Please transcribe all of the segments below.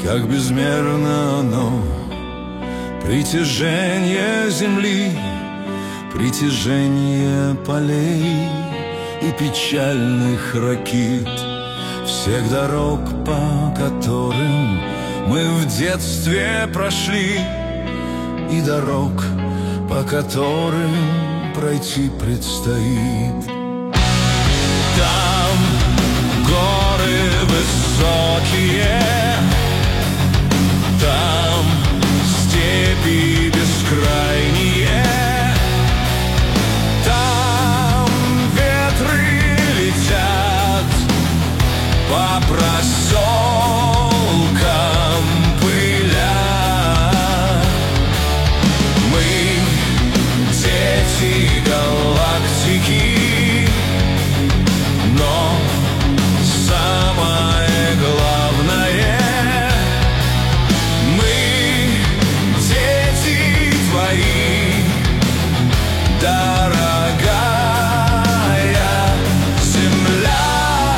как безмерно оно, притяжение земли, притяжение полей и печальных ракит, всех дорог, по которым мы в детстве прошли, и дорог, по которым пройти предстоит. Там горы высокие, там степи бескрайние, там ветры летят по проселкам пыля. Мы дети галактики, но самое главное, мы дети твои, дорогая земля.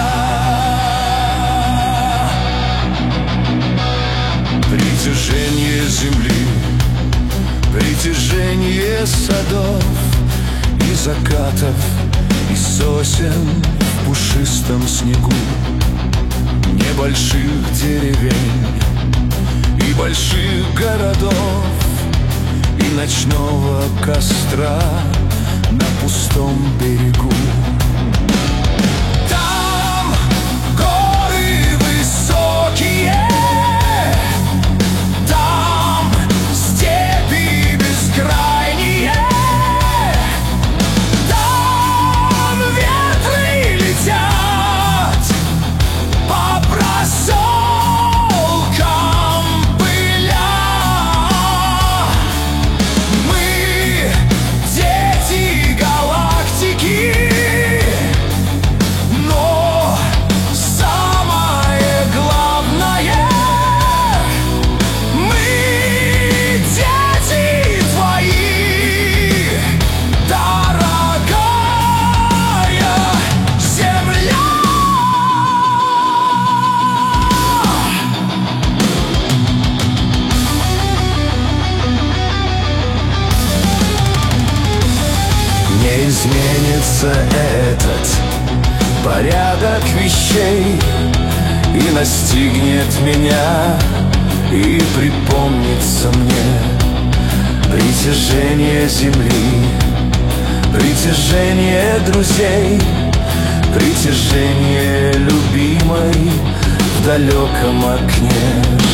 Притяжение земли, притяжение садов и закатов, и сосен в пушистом снегу, небольших деревень и больших городов, и ночного костра на пустом берегу. Там горы высокие, там степи бескрайние, там ветры летят по проселкам пыля. Мы дети галактики, но самое главное, мы дети твои, дорогая земля. Не изменится этот порядок вещей, и настигнет меня, и припомнится мне притяжение земли, притяжение друзей, притяжение любимой в далеком окне.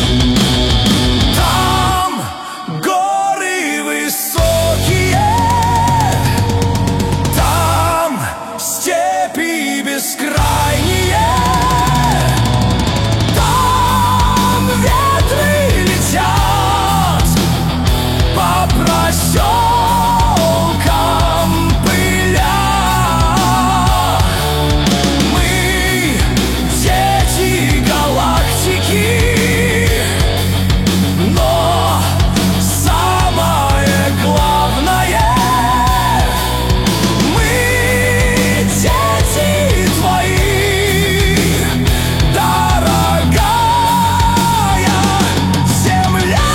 Там горы высокие, там степи бескрайние, там ветры летят по проселкам пыля. Мы дети галактики, но самое главное, мы дети твои, дорогая земля.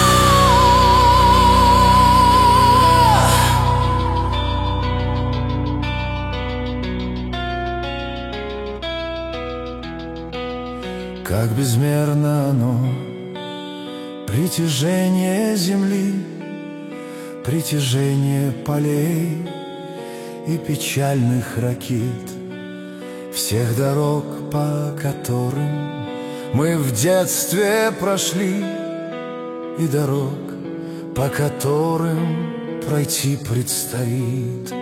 Как безмерно оно, притяжение земли, притяжение полей и печальных ракит, всех дорог, по которым мы в детстве прошли, и дорог, по которым пройти предстоит.